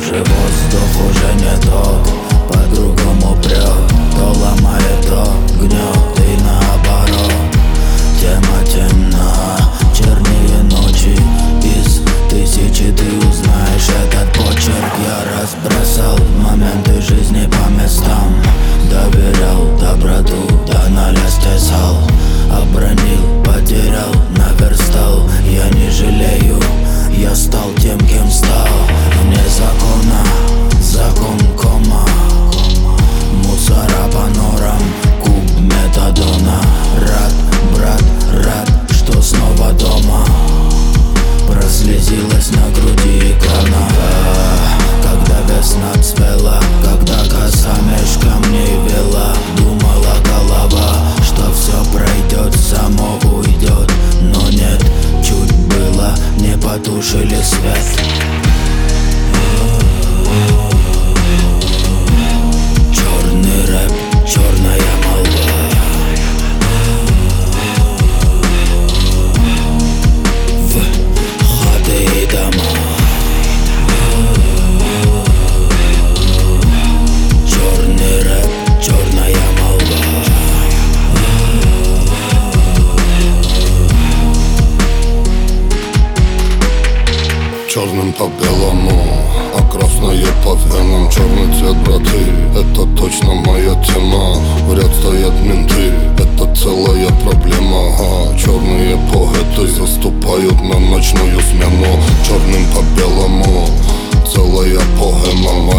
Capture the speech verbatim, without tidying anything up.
Даже воздух уже не тот, по-другому прет, то ломает, то гнет и наоборот. Тема темна, чернее ночи, из тысячи ты узнаешь этот почерк. Я разбросал моменты жизни по местам, доверял доброту, до ноля стесал, обронил, потерял, наверстал. Я не жалею, я стал тем, кем стал. Вне закона, закон кома, мусора по норам, куб метадона. Рад, брат, рад, что снова дома. Прослезилась на груди икона, когда весна цвела, когда коса меж камней вела. Думала голова, что все пройдет, само уйдет, но нет, чуть было, не потушили свет. Черный рэп, черная молва. В хаты и дома. Черный рэп, черная молва. Черным по белому, а красное по венам. Черный цвет, браты, это точно моя тема. В ряд стоят менты, это целая проблема. Ага. Черные поэты заступают на ночную смену. Черным по белому, целая поэма.